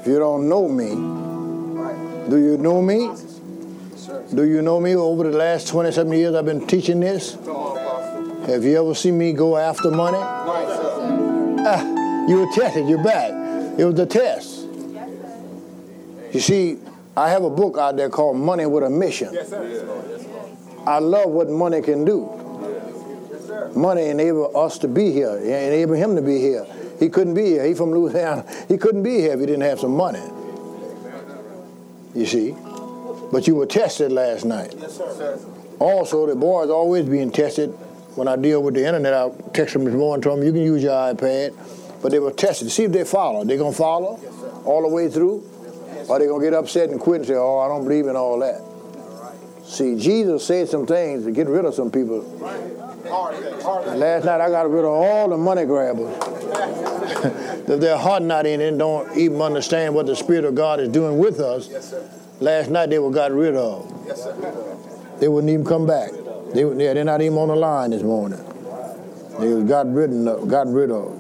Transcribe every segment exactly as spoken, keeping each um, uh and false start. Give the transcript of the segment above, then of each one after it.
If you don't know me, do you know me? Do you know me? Over the last twenty-seven years I've been teaching this. Have you ever seen me go after money? Ah, you were tested, you're back. It was a test. You see, I have a book out there called Money with a Mission. I love what money can do. Money enabled us to be here. It enabled him to be here. He couldn't be here. He from Louisiana. He couldn't be here if he didn't have some money. You see? But you were tested last night. Also, the boys always being tested. When I deal with the internet, I text them this morning, tell them you can use your iPad. But they were tested to see if they follow. They going to follow all the way through? Or they going to get upset and quit and say, oh, I don't believe in all that. See, Jesus said some things to get rid of some people. And last night I got rid of all the money grabbers. If their heart not in it and don't even understand what the Spirit of God is doing with us, last night they were got rid of. They wouldn't even come back. They, yeah, they're not even on the line this morning. They was got rid of. Got rid of.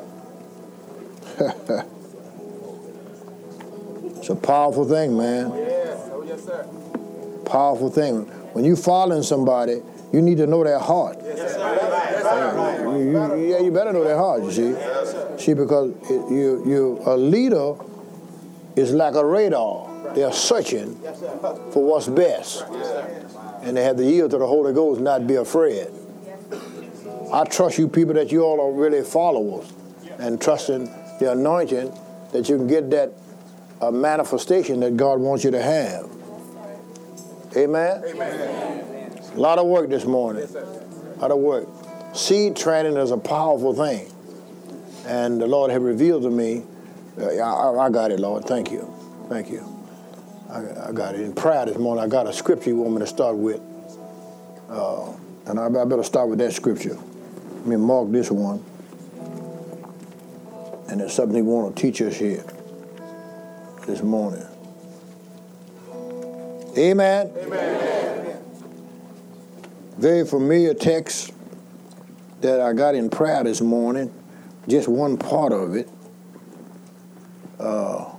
It's a powerful thing, man. Powerful thing. When you following somebody, you need to know their heart. Yeah, you, you, yeah, you better know their heart, you see. See, because it, you, you, a leader is like a radar. They're searching for what's best. And they have to yield to the Holy Ghost and not be afraid. I trust you people that you all are really followers and trusting the anointing that you can get that uh, manifestation that God wants you to have. Amen? Amen. A lot of work this morning. A lot of work. Seed training is a powerful thing. And the Lord has revealed to me, uh, I, I got it, Lord. Thank you. Thank you. I, I got it. In prayer this morning, I got a scripture you want me to start with. Uh, and I, I better start with that scripture. Let me mark this one. And there's something he want to teach us here this morning. Amen? Amen. Very familiar text that I got in prayer this morning. Just one part of it. Uh,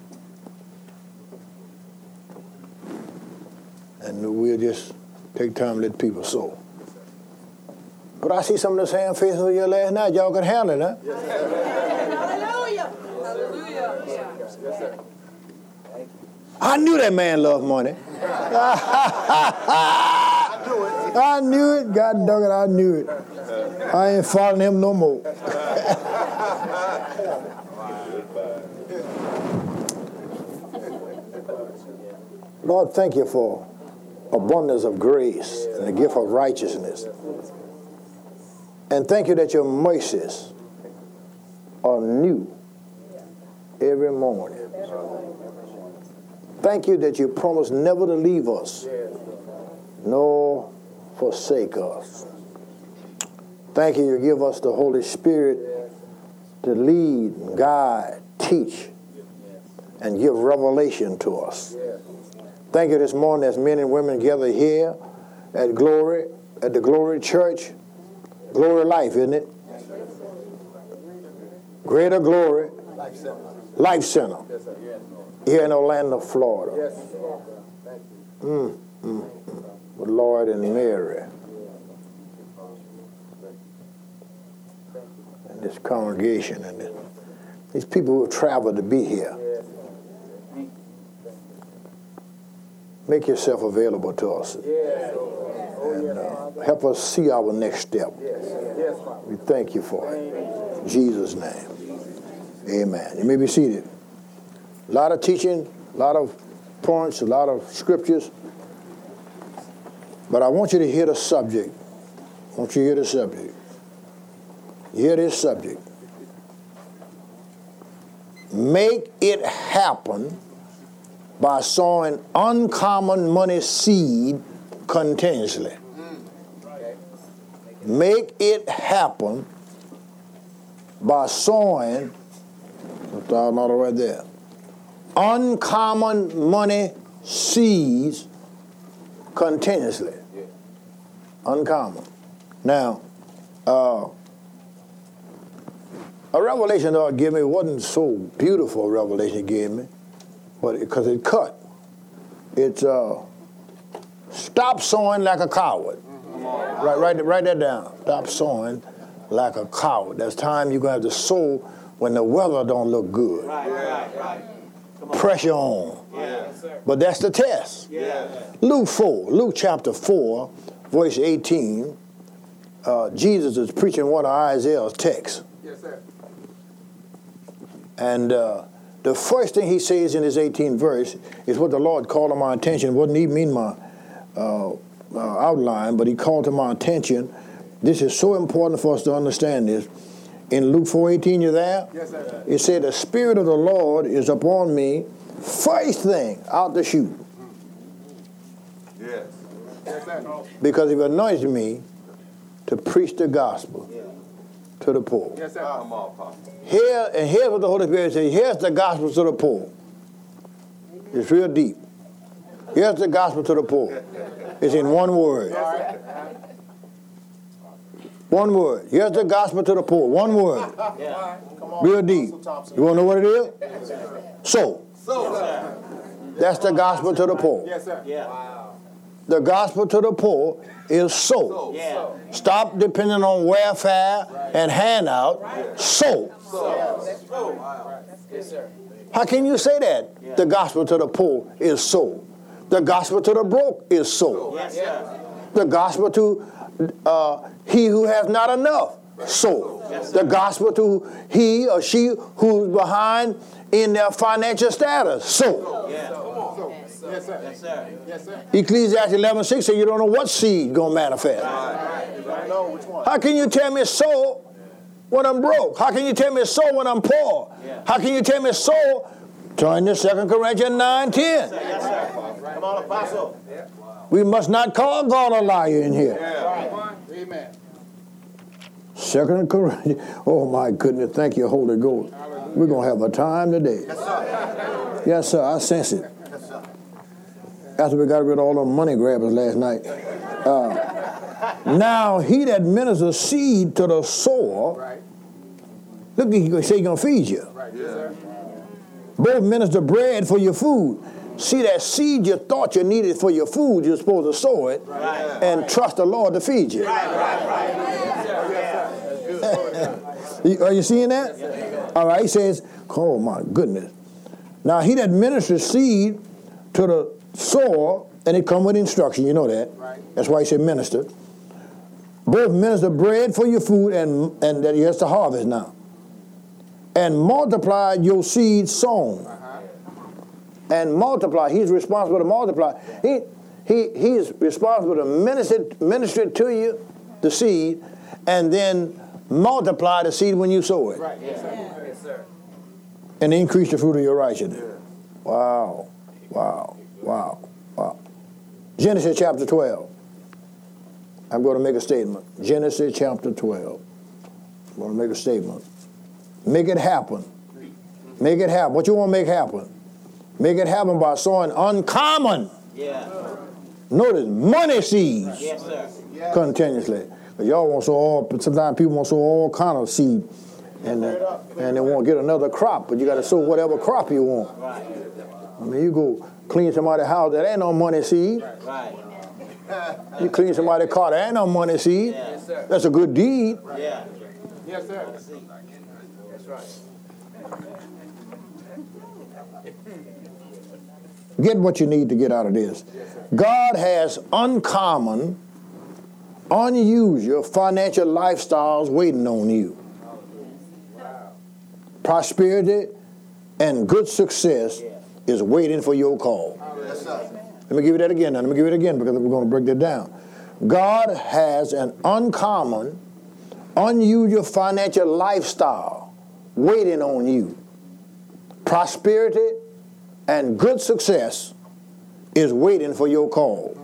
and we'll just take time to let people sow. But I see some of the same faces of you last night. Y'all can handle it, huh? Yes, sir. Hallelujah. Hallelujah. Yes, sir. I knew that man loved money. I knew it. I knew it. God dog it, I knew it. I ain't following him no more. Lord, thank you for abundance of grace and the gift of righteousness. And thank you that your mercies are new every morning. Thank you that you promised never to leave us, nor forsake us. Thank you you give us the Holy Spirit to lead, guide, teach, and give revelation to us. Thank you this morning as men and women gather here at Glory, at the Glory Church. Glory Life, isn't it? Greater Glory Life Center. Life Center. Here in Orlando, Florida. Mm, mm, mm. With Lloyd and Mary. And this congregation and this, these people who have traveled to be here. Make yourself available to us. And uh, help us see our next step. We thank you for it. In Jesus' name. Amen. You may be seated. A lot of teaching, a lot of points, a lot of scriptures. But I want you to hear the subject. I want you to hear the subject. Hear this subject. Make it happen by sowing uncommon money seed continuously. Make it happen by sowing, not right there, uncommon money seeds continuously. Uncommon. Now, uh, A revelation God gave me wasn't so beautiful a revelation He gave me, but because it, it cut. It's uh, stop sowing like a coward. Mm-hmm. Right, write, write that down. Stop sowing like a coward. There's time you're going to have to sow when the weather don't look good. Right, right, right. Come on. Pressure on. Yeah. But that's the test. Yeah. Luke four, Luke chapter four, verse eighteen, uh, Jesus is preaching one of Isaiah's texts. Yes, sir. And uh, the first thing he says in his eighteenth verse is what the Lord called to my attention. It wasn't even in my uh, uh, outline, but he called to my attention. This is so important for us to understand this. In Luke four eighteen, you there? Yes, sir. It said, the Spirit of the Lord is upon me, first thing out the chute. Yes. Yes, sir. Because he anointed me to preach the gospel to the poor. Yes, sir. Come on, Pastor. Here, and here's what the Holy Spirit says. Here's the gospel to the poor. It's real deep. Here's the gospel to the poor. It's in one word. One word. Here's the gospel to the poor. One word. Yeah. Real deep. You want to know what it is? So. That's the gospel to the poor. Yes, sir. Yeah. The gospel to the poor is sow. Yeah. Stop depending on welfare and handout. Sow. Yes, sir. How can you say that? The gospel to the poor is sow. The gospel to the broke is sow. Yes, sir. The gospel to uh, he who has not enough, sow. The gospel to he or she who's behind in their financial status, sow. Yeah. Yes, sir. Yes, sir. Yes, sir. Ecclesiastes eleven six says you don't know what seed going to manifest. I don't know which one. How can you tell me sow when I'm broke? How can you tell me sow when I'm poor? Yeah. How can you tell me sow? Turn to Second Corinthians nine ten. Yes, sir. Come on, Apostle. We must not call God a liar in here. Yeah. Amen. Second Corinthians. Oh my goodness! Thank you, Holy Ghost. We're gonna have a time today. Yes, sir. Yes, sir. I sense it. After we got rid of all them money grabbers last night. Uh, now he that ministers seed to the sower. Right. Look, he say he's gonna feed you. Right. Yes, sir. Both minister bread for your food. See that seed you thought you needed for your food, you're supposed to sow it Right. and trust the Lord to feed you. Right, right, right. You- Are you seeing that? All right, he says, oh my goodness. Now he that ministers seed to the sower, and it come with instruction, you know that. Right. That's why he said minister. Both minister bread for your food and, and that he has to harvest now. And multiply your seed sown. Uh-huh. And multiply. He's responsible to multiply. He he he's responsible to minister, minister it to you, the seed, and then multiply the seed when you sow it. Right. Yes, sir. Yes, sir. And increase the fruit of your righteousness. Wow. Wow. Wow. Wow. Genesis chapter twelve. I'm going to make a statement. Genesis chapter twelve. I'm going to make a statement. Make it happen. Make it happen. What you want to make happen? Make it happen by sowing uncommon. Yeah. Notice money seeds Yes, sir. continuously. Y'all want to sow all. Sometimes people want to sow all kind of seed, and uh, and they want to get another crop. But you got to sow whatever crop you want. Right. I mean, you go clean somebody's house, that ain't no money seed. Right. You clean somebody's car, that ain't no money seed. Yes, sir. That's a good deed. Yeah. Yes, sir. That's right. Get what you need to get out of this. God has uncommon, unusual financial lifestyles waiting on you. Prosperity and good success is waiting for your call. Yes, sir. Let me give you that again. Now, let me give you it again because we're going to break that down. God has an uncommon, unusual financial lifestyle waiting on you. Prosperity and good success is waiting for your call.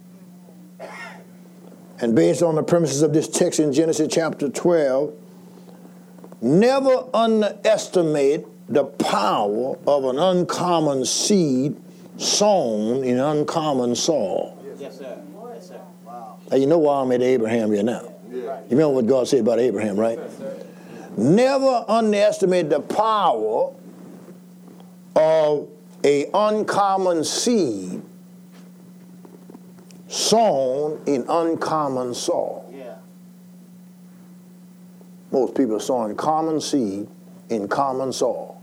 And based on the premises of this text in Genesis chapter twelve, never underestimate the power of an uncommon seed sown in uncommon soil. Yes, sir. Yes, sir. Wow. Now, you know why I'm at Abraham here now. Yeah. You remember what God said about Abraham, right? Never underestimate the power of a uncommon seed sown in uncommon soil. Yeah. Most people are sowing common seed in common soil,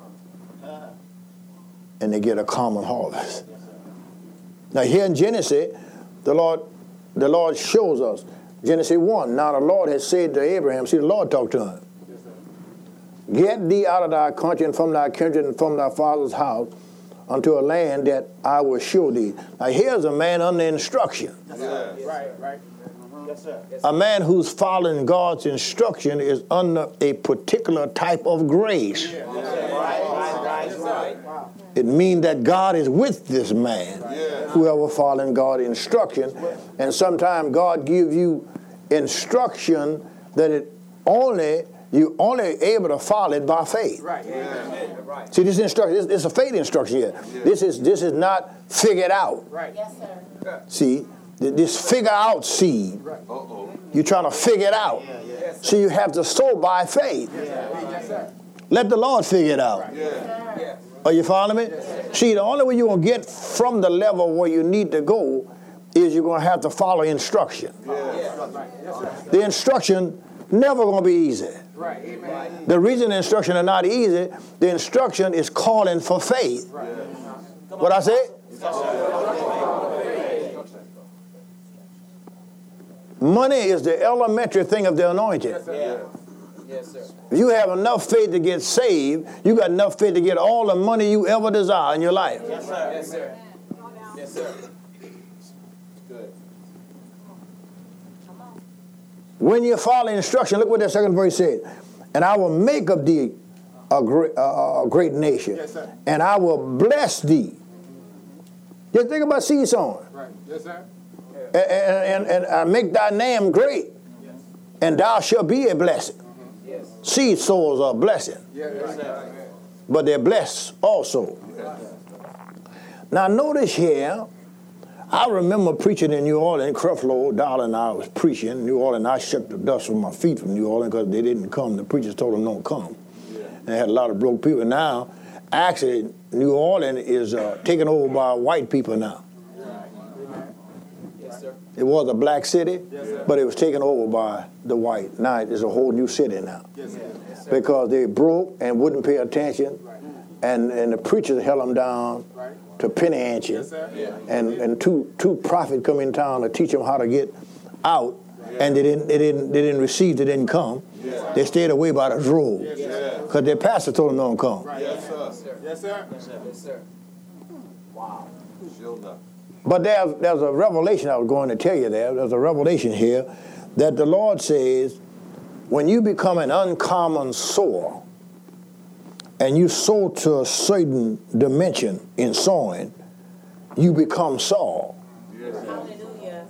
and they get a common harvest. Now here in Genesis, the Lord, the Lord shows us, Genesis one, now the Lord has said to Abraham, see the Lord talked to him, get thee out of thy country and from thy kindred and from thy father's house unto a land that I will show thee. Now here's a man under instruction. Yes, sir. Right, right. Yes, sir. A man who's following God's instruction is under a particular type of grace. Yes, sir. Right, right, right, right. It means that God is with this man, whoever following God's instruction. And sometimes God gives you instruction that it only you only able to follow it by faith. Right. Yeah. Right. See, this instruction, this, this is a faith instruction here. Yeah. This is this is not figured out. Right. Yes, sir. See, th- this figure out seed, Right. Uh-oh. you're trying to figure it out. Yeah, yeah. So you have to sow by faith. Yeah. Yes, sir. Let the Lord figure it out. Yeah. Yeah. Are you following me? Yes, See, the only way you're going to get from the level where you need to go is you're going to have to follow instruction. Yeah. Right. Yes, sir. The instruction never going to be easy. Right. Amen. The reason the instruction is not easy, the instruction is calling for faith. Right. What I say? Money is the elementary thing of the anointing. Yes, sir. Yes, sir. If you have enough faith to get saved, you got enough faith to get all the money you ever desire in your life. Yes, sir. Yes, sir. Yes, sir. Good. When you follow instruction, look what that second verse said. And I will make of thee a great, uh, a great nation. Yes, sir. And I will bless thee. Just think about seed sowing. Right. Yes, sir. And, and, and, and I make thy name great. Yes. And thou shalt be a blessing. Yes. Seed sowers are a blessing, Yes, Yes, sir. sir. but they're blessed also. Now notice here, I remember preaching in New Orleans, Creflo Dollar and I was preaching in New Orleans. I shook the dust from my feet from New Orleans because they didn't come. The preachers told them don't come. Yeah. And they had a lot of broke people. Now, actually, New Orleans is uh, taken over by white people now. Yes, sir. It was a black city, Yes, sir. but it was taken over by the white. Now it's a whole new city now. Yes, sir. Yes, sir. Because they broke and wouldn't pay attention, and, and the preachers held them down Right. to penny ante. Yes, sir. Yeah. And and two two prophets come in town to teach them how to get out, and they didn't they didn't they didn't receive, they didn't come. Yeah. They stayed away by the drove Yes, because their pastor told them don't come. Right. Yes, sir. Yes, sir. Yes, sir. Yes, sir. Wow. Sure enough. But there's there's a revelation I was going to tell you there. There's a revelation here that the Lord says, when you become an uncommon sower and you sow to a certain dimension in sowing, you become Saul. Hallelujah.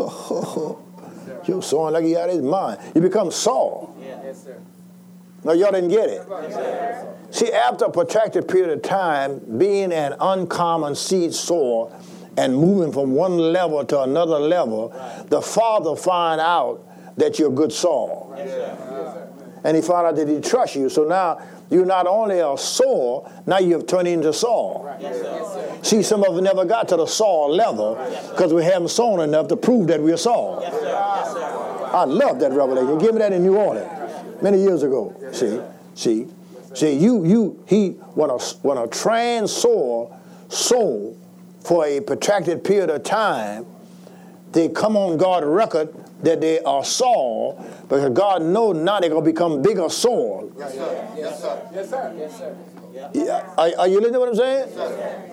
You're sowing like he out of his mind. You become Saul. Yeah. Yes, sir. No, y'all didn't get it. Yes, sir. See, after a protracted period of time, being an uncommon seed sower and moving from one level to another level, right, the Father find out that you're a good soil. Yes, sir. Yes, sir. And he found out that he trusts you. So now you're not only a sower, now you've turned into Saul. Right. Yes, sir. Yes, sir. See, some of us never got to the Saul level because we haven't sown enough to prove that we're Saul. Yes, sir. Yes, sir. I love that revelation. Give me that in New Orleans many years ago. See, see, see. You, you, he. When a when a trans sower sow for a protracted period of time, they come on God's record that they are Saul because God knows now they're gonna become bigger Saul. Yes, sir. Yes, sir. Yes, sir. Yes, sir. Yeah. Are, are you listening to what I'm saying? Yes,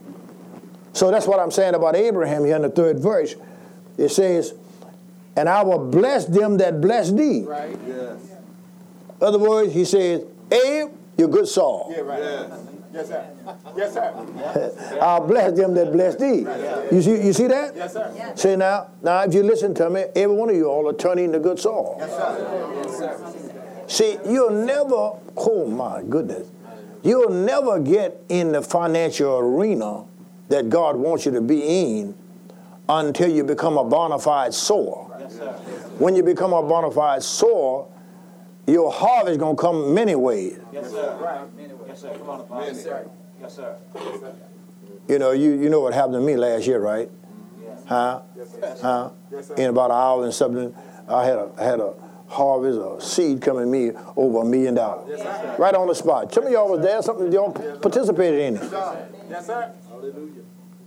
So that's what I'm saying about Abraham here in the third verse. It says, and I will bless them that bless thee. Right. Yes. In other words, he says, Abe, you're good Saul. Yeah, right. Yes. Yes, sir. Yes, sir. I'll bless them that bless thee. You see, you see that? Yes, sir. See now, now if you listen to me, every one of you all are turning into good Saul. Yes, sir. Yes, sir. See, you'll never, oh my goodness, you'll never get in the financial arena that God wants you to be in until you become a bona fide sower. Yes, sir. When you become a bona fide sower, your harvest is going to come many ways. Yes, sir. Right. Yes, sir. Come on, Apostle. Yes, sir. Yes, sir. You know, you, you know what happened to me last year, right? Yes. Huh? Yes, sir. Huh? Yes, sir. In about an hour and something, I had a I had a harvest, a seed coming to me over a million dollars. Yes, sir. Right on the spot. Some of y'all was there, something y'all participated in it. Yes, sir. Hallelujah.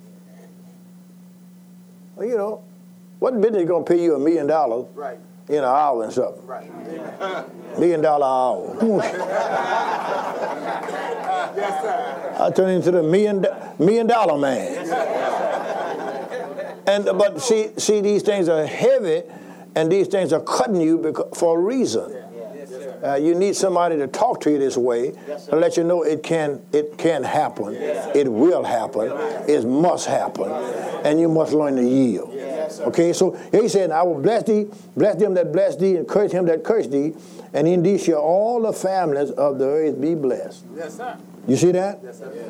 Well, you know, what business is going to pay you a million dollars Right. in an hour and something? Right. Million dollar hour. Yes, sir. I turned into the million million dollar man. And but see, see, these things are heavy, and these things are cutting you because, for a reason. Uh, you need somebody to talk to you this way to let you know it can it can happen, it will happen, it must happen, and you must learn to yield. Okay, so he said, "I will bless thee, bless them that bless thee, and curse him that curse thee, and in thee shall all the families of the earth be blessed." Yes, sir. You see that? Yes, sir.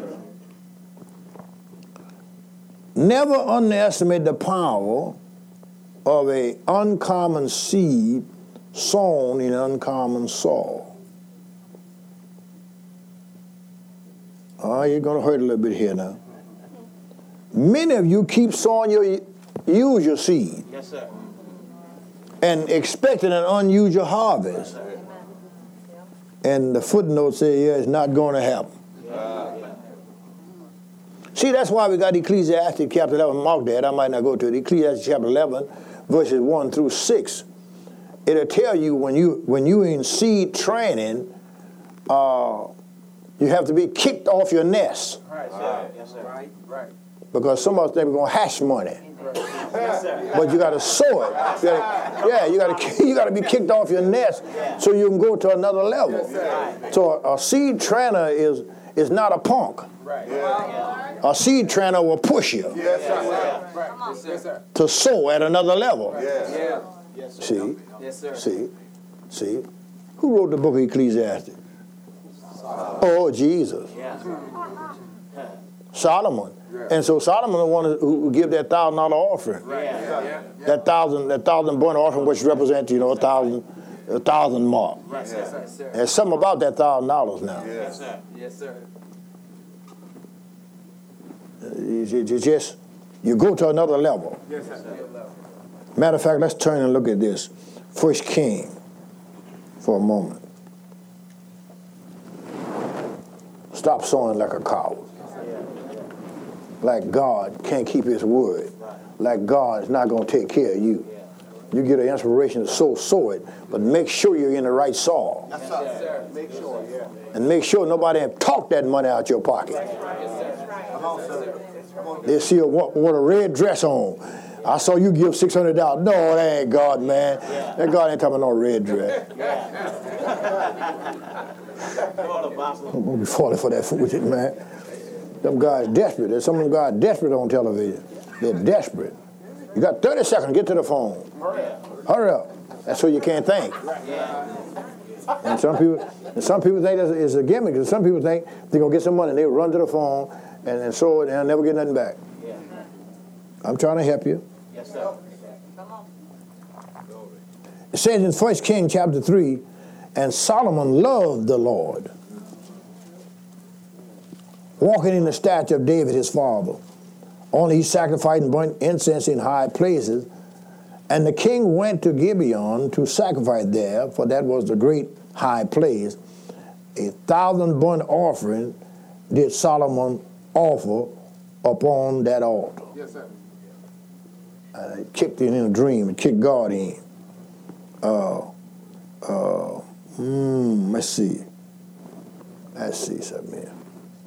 Never underestimate the power of a uncommon seed sown in uncommon soil. Oh, you're going to hurt a little bit here now. Many of you keep sowing your usual seed. Yes, sir. And expecting an unusual harvest. And the footnote says, yeah, it's not going to happen. See, that's why we got Ecclesiastes chapter eleven. Mark that. I might not go to it. Ecclesiastes chapter eleven, verses one through six. It'll tell you when you when you in seed training, uh, you have to be kicked off your nest. Right, sir. Yes, sir. Right, right. Because some of us think we're going to hash money. Yes, sir. But you got to sow it. You gotta, yeah, you got to you got to be kicked off your nest so you can go to another level. So a, a seed trainer is is not a punk. A seed trainer will push you Yes, sir. Right. Yes, sir. to sow at another level. Yes. Yes, sir. See, Yes, sir. see, see. Who wrote the book of Ecclesiastes? Oh, Jesus. Yeah. Solomon. And so Solomon the one who who give that thousand dollar offering. Yeah. That thousand, that thousand burnt offering, which represents, you know, a thousand, a thousand mark. Right, yes, sir. There's something about that thousand dollars now. Yes, sir. Yes, sir. You, you- you just, you go to another level. Yes, sir. Matter of fact, let's turn and look at this. First King for a moment. Stop sowing like a coward. Like God can't keep his word. Like God is not going to take care of you. You get an inspiration to sow, sow it, but make sure you're in the right soil. Yes, sir. Make sure, yeah. And make sure nobody have talked that money out your pocket. Come on, sir. Come on. They see a, want, want a red dress on. I saw you give six hundred dollars. No, that ain't God, man. That God ain't talking about no red dress. I'm going to be falling for that foolishness, man. Them guys desperate. There's some of them guys desperate on television. They're desperate. You got thirty seconds. Get to the phone. Hurry up. Hurry up. That's so you can't think. And some people, and some people think that's, it's a gimmick. And some people think they're gonna get some money. They run to the phone and, and sow it, and they'll never get nothing back. Yeah. I'm trying to help you. Yes, sir. It says in First King chapter three, and Solomon loved the Lord, walking in the statute of David his father. Only he sacrificed and burnt incense in high places. And the king went to Gibeon to sacrifice there, for that was the great high place. A thousand burnt offering did Solomon offer upon that altar. Yes, sir. Uh, he kicked in in a dream and kicked God in. Uh, uh, mm, let's see. Let's see something here.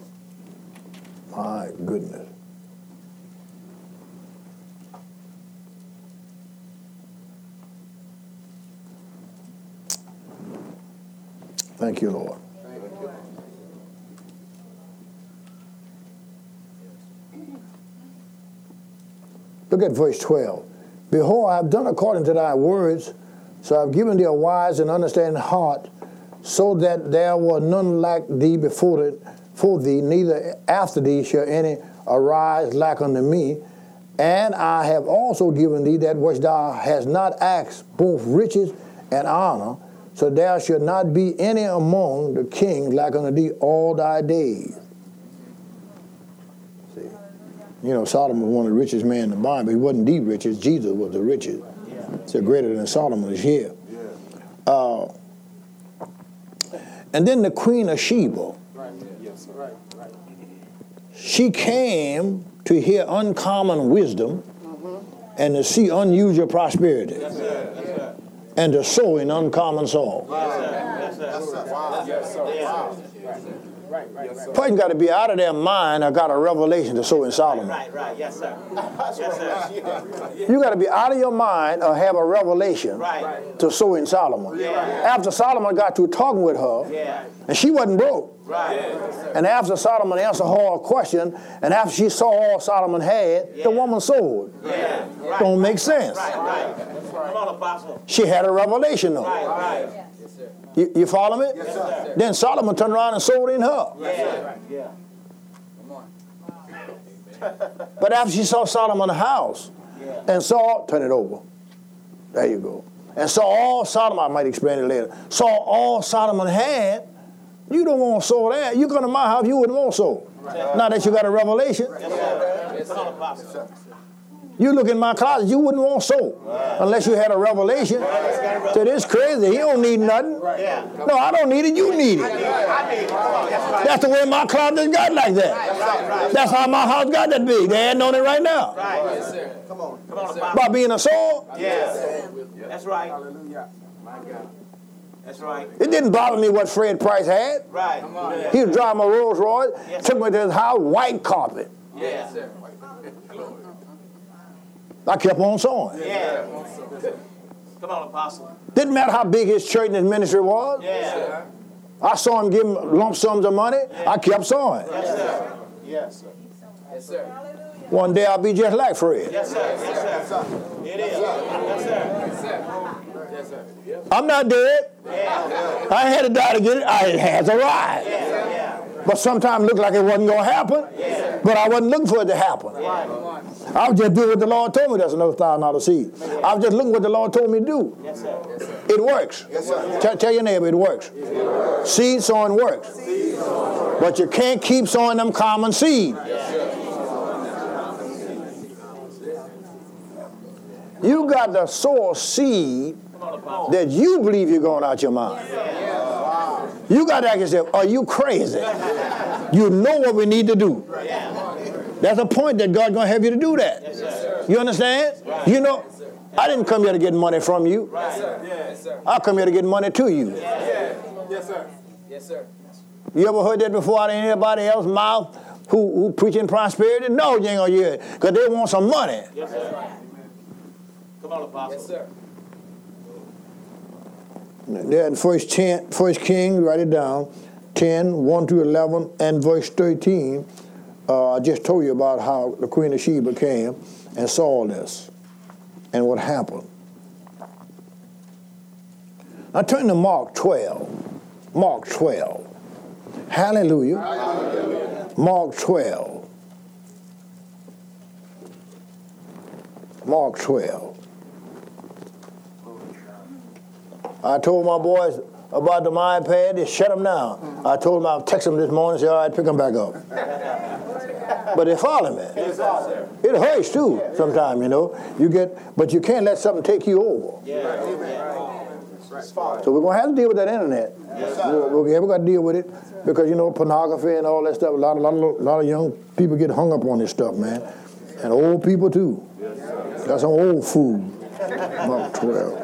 My goodness. Thank you, Lord. Look at verse twelve. Behold, I have done according to thy words, so I have given thee a wise and understanding heart, so that there was none like thee before, it, for thee, neither after thee shall any arise like unto me. And I have also given thee that which thou hast not asked, both riches and honor, So there shall not be any among the kings like unto thee all thy days. See, you know, Solomon was one of the richest men in the Bible. He wasn't the richest. Jesus was the richest. So greater than Solomon is here. Uh, and then the Queen of Sheba. She came to hear uncommon wisdom and to see unusual prosperity. Yes, sir. Yes, sir. And to sow in uncommon soil. Yes, sir. Yes, sir. Wow. Yes, sir. Wow. Right, right, right. Person got to be out of their mind or got a revelation to sow in Solomon. Right, right, yes, sir. Yes, sir. You got to be out of your mind or have a revelation Right. to sow in Solomon. Yeah. After Solomon got through talking with her, Yeah. and she wasn't broke. Right. And after Solomon answered her question, and after she saw all Solomon had, Yeah. the woman sold. Yeah. Right. Don't make sense. Right, right. Come on, Apostle. She had a revelation though. Right, right. You, you follow me? Yes, sir. Then Solomon turned around and sold in her. Yeah. Yeah. But after she saw Solomon's house Yeah. and saw, turn it over. There you go. And saw all Solomon, I might explain it later, saw all Solomon had, you don't want to sow that. You come to my house, you wouldn't want to sow. Now that you got a revelation, Yes, sir. Come on, Apostle. you look in my closet, you wouldn't want to sow unless you had a revelation. Said, it's crazy, he don't need nothing. Yeah. No, I don't need it, you need it. That's the way my closet got like that. That's how my house got that big. They ain't on it right now. Right. Yes, sir. Come on. Come on, Apostle. By being a soul, Yeah. That's right. That's right. it didn't bother me what Fred Price had. Right. He was driving a Rolls Royce, Yes. took me to his house, white carpet. Yeah. I kept on sowing. Yeah. Come on, Apostle. Didn't matter how big his church and his ministry was. Yeah. I saw him give him lump sums of money. I kept sowing. Yes, sir. Yes, sir. Yes, sir. One day I'll be just like Fred. Yes, sir. Yes, sir. It is. Yes, sir. Yes, sir. Yes, sir. I'm not dead. Yeah. I ain't had to die to get it. I, it has arrived. Yeah. Yeah. But sometimes it looked like it wasn't going to happen. Yeah. But I wasn't looking for it to happen. I was just doing what the Lord told me. That's another thousand dollar seed. I was just looking what the Lord told me to do. Yes, sir. Yes, sir. It works. Yes, sir. Tell, tell your neighbor it works. It works. Seed sowing works. Seed sowing. But you can't keep sowing them common seed. You got to sow a seed that you believe you're going out your mind. You got to ask yourself, are you crazy? You know what we need to do. That's a point that God's going to have you to do that. You understand? You know, I didn't come here to get money from you. I come here to get money to you. Yes, sir. Yes, sir. You ever heard that before out of anybody else's mouth who, who preaching prosperity? No, you ain't going to hear it because they want some money. Yes, sir. Come on, Apostle. Yes, sir. There in First, ten, First Kings, write it down, ten, one through eleven, and verse thirteen. Uh, I just told you about how the Queen of Sheba came and saw this and what happened. Now turn to Mark twelve. Mark twelve. Hallelujah. Hallelujah. Mark twelve. Mark twelve. I told my boys about the iPad, they shut them down. I told them I'll text them this morning and say, all right, pick them back up. But they follow me. It hurts too sometimes, you know. You get, but you can't let something take you over. So we're going to have to deal with that internet. We're, we're going to deal with it because, you know, pornography and all that stuff, a lot, a lot, of, a lot of young people get hung up on this stuff, man. And old people too. Got some old food. Mark twelve.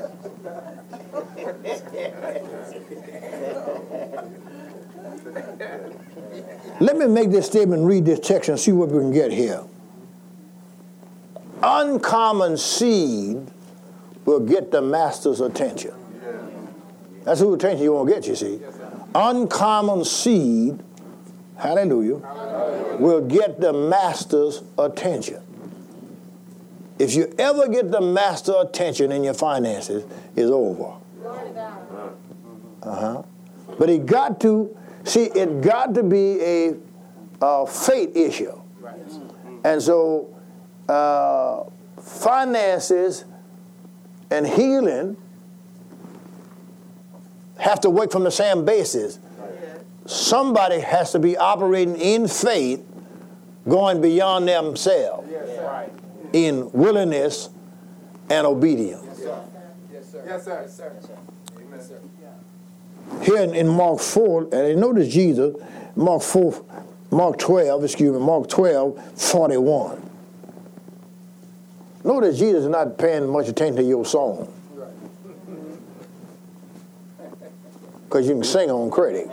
Let me make this statement, read this text, and see what we can get here. Uncommon seed will get the master's attention. That's who attention you want to get, you see. Uncommon seed, hallelujah, will get the master's attention. If you ever get the master's attention in your finances, it's over. Uh-huh. But it got to, see, it got to be a, a faith issue. And so uh, finances and healing have to work from the same basis. Somebody has to be operating in faith, going beyond themselves in willingness and obedience. Yes, sir. Yes, sir. Yes, sir. Amen, sir. Here in, in Mark four, and you notice Jesus, Mark four, Mark twelve, excuse me, Mark twelve, forty-one. Notice Jesus is not paying much attention to your song. Because you can sing on credit.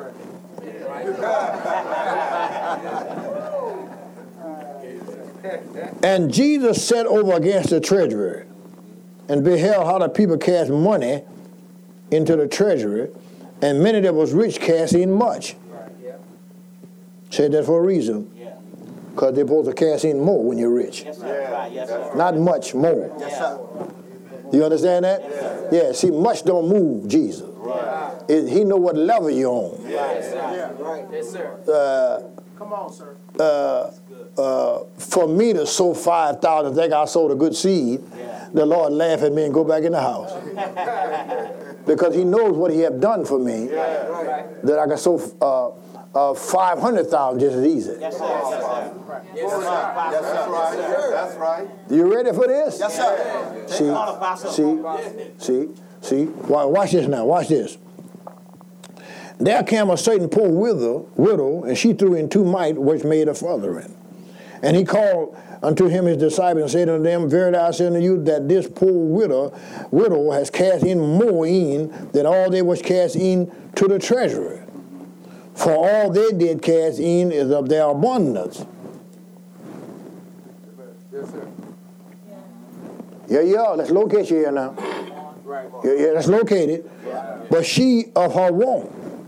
And Jesus sat over against the treasury and beheld how the people cast money into the treasury, and many that was rich cast in much. Said that for a reason. Because they're supposed to cast in more when you're rich. Yes, sir. Right. Yes, sir. Not much more. Yes, sir. You understand that? Yes, yeah, see, much don't move Jesus. Right. It, he know what level you're on. Yes, sir. Right. Yes, sir. Uh, Come on, sir. uh, uh, for me to sow five thousand, think I sowed a good seed, Yeah. the Lord laugh at me and go back in the house. Because he knows what he have done for me, Yeah. Right. that I can sow uh, uh, five hundred thousand just as easy. Yes, sir. Yes, sir. Yes, sir. That's right. That's right. You ready for this? Yes, sir. See, Come on, Apostle. see, see, see. Wa- Watch this now. Watch this. There came a certain poor widow, widow, and she threw in two mite, which made a fathering. And he called unto him his disciples and said unto them, Verily I say unto you that this poor widow, widow has cast in more in than all they which cast in to the treasury. For all they did cast in is of their abundance. Yes, sir. Yeah, yeah, let's locate you here now. Right. Yeah, yeah, let's locate it. But she of her want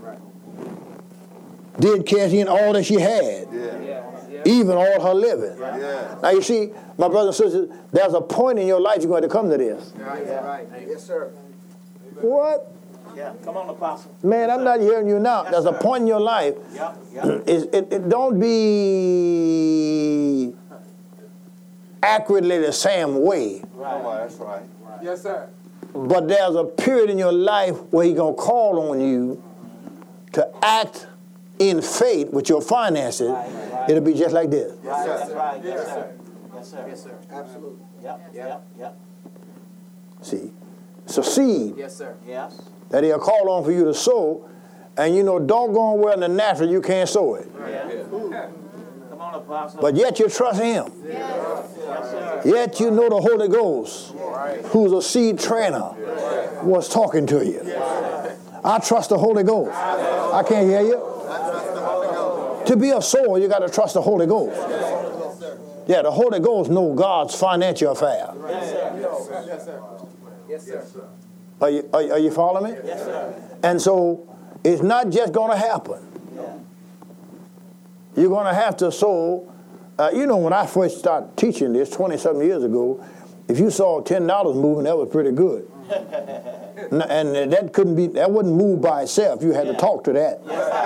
did cast in all that she had, even all her living. Yeah. Now you see, my brothers and sisters, there's a point in your life you're going to come to this. Right. Yes, sir. What? Yeah. Come on, Apostle. Man, I'm not hearing you now. Yes, There's a sir. point in your life. Yep. Yep. It, it, it don't be accurately the same way, Right. That's right. Yes, sir. but there's a period in your life where he's going to call on you to act in faith with your finances. Right, right. It'll be just like this. Right. sir. That's right. Yes, Yes, sir. Yes, sir. Yes, sir. Absolutely. Yep. Yep. Yep. See, it's a seed Yes, sir. Yes. that he'll call on for you to sow, and you know, doggone well in the natural you can't sow it. Yeah. Come on, Apostle. But yet you trust him. Yes, sir. Yet you know the Holy Ghost, who's a seed trainer, was talking to you. I trust the Holy Ghost. I can't hear you. To be a sower, you got to trust the Holy Ghost. Yeah, the Holy Ghost knows God's financial affair. Yes, sir. Yes, sir. Yes, sir. Are you, are, are you following me? Yes, sir. And so it's not just going to happen. You're going to have to sow. Uh, you know, when I first started teaching this twenty-something years ago, if you saw ten dollars moving, that was pretty good. N- and that couldn't be, that wouldn't move by itself. You had to talk to that.